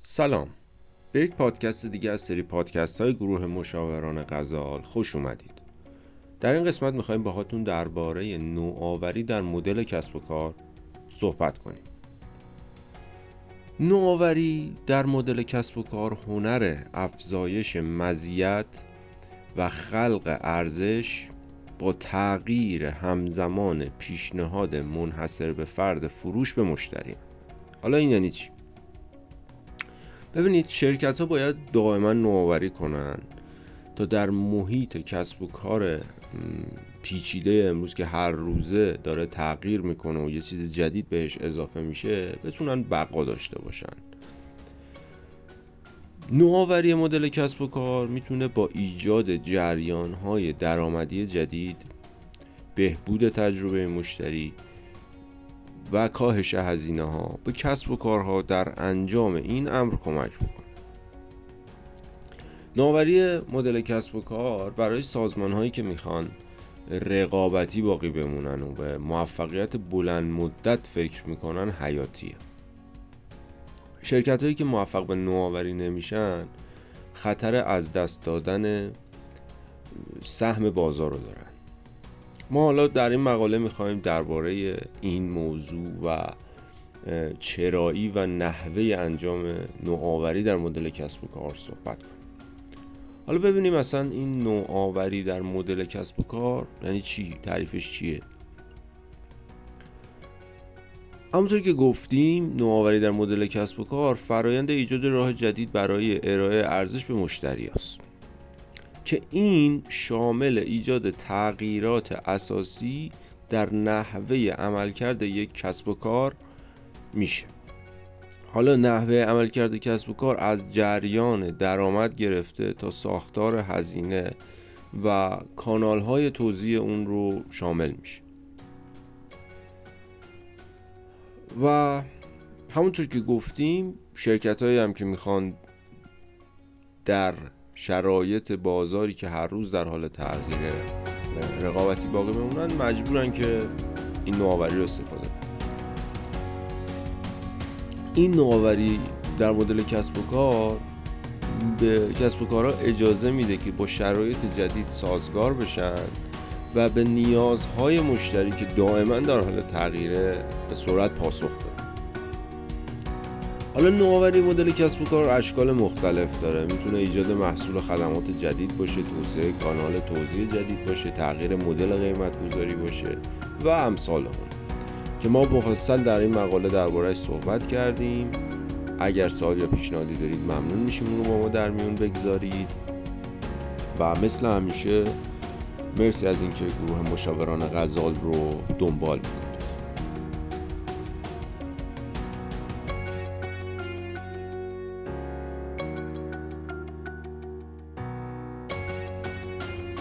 سلام، به یک پادکست دیگه از سری پادکست های گروه مشاوران غزال خوش اومدید. در این قسمت میخوایم باهاتون درباره نوآوری در مدل کسب و کار صحبت کنیم. نوآوری در مدل کسب و کار هنر افزایش مزیت و خلق ارزش با تغییر همزمان پیشنهاد منحصر به فرد فروش به مشتری. حالا این یعنی چی؟ ببینید، شرکت ها باید دائما نوآوری کنن تا در محیط کسب و کار پیچیده امروز که هر روزه داره تغییر میکنه و یه چیز جدید بهش اضافه میشه بتونن بقا داشته باشن. نوآوری مدل کسب و کار میتونه با ایجاد جریان‌های درآمدی جدید، بهبود تجربه مشتری و کاهش هزینه‌ها به کسب و کارها در انجام این امر کمک میکنه. نوآوری مدل کسب و کار برای سازمان‌هایی که میخوان رقابتی باقی بمونن و به موفقیت بلند مدت فکر میکنن حیاتیه. شرکت‌هایی که موفق به نوآوری نمیشن خطر از دست دادن سهم بازار رو دارن. ما حالا در این مقاله میخوایم درباره این موضوع و چرایی و نحوه انجام نوآوری در مدل کسب و کار صحبت کنیم. حالا ببینیم اصلا این نوآوری در مدل کسب و کار یعنی چی؟ تعریفش چیه؟ همونطور که گفتیم، نوآوری در مدل کسب و کار فرایند ایجاد راه جدید برای ارائه ارزش به مشتری است که این شامل ایجاد تغییرات اساسی در نحوه عملکرد یک کسب و کار میشه. حالا نحوه عملکرد کسب و کار از جریان درآمد گرفته تا ساختار هزینه و کانال‌های توزیع اون رو شامل میشه. و همونطور که گفتیم، شرکت‌هایی هم که میخوان در شرایط بازاری که هر روز در حال تغییره رقابتی باقی بمونن مجبورن که این نوآوری رو استفاده کنن. این نوآوری در مدل کسب و کار به کسب و کارها اجازه میده که با شرایط جدید سازگار بشن و به نیازهای مشتری که دائما در حال تغییره به سرعت پاسخ بدن. حالا نوآوری مدل کسب و کار اشکال مختلف داره. میتونه ایجاد محصول و خدمات جدید باشه، توسعه کانال توزیع جدید باشه، تغییر مدل قیمت گذاری باشه و امثال اون که ما مفصل در این مقاله درباره‌اش صحبت کردیم. اگر سوال یا پیشنهادی دارید ممنون میشیم اون رو با ما در میون بگذارید و مثل همیشه مرسی از اینکه گروه مشاوران غزال رو دنبال میکنید.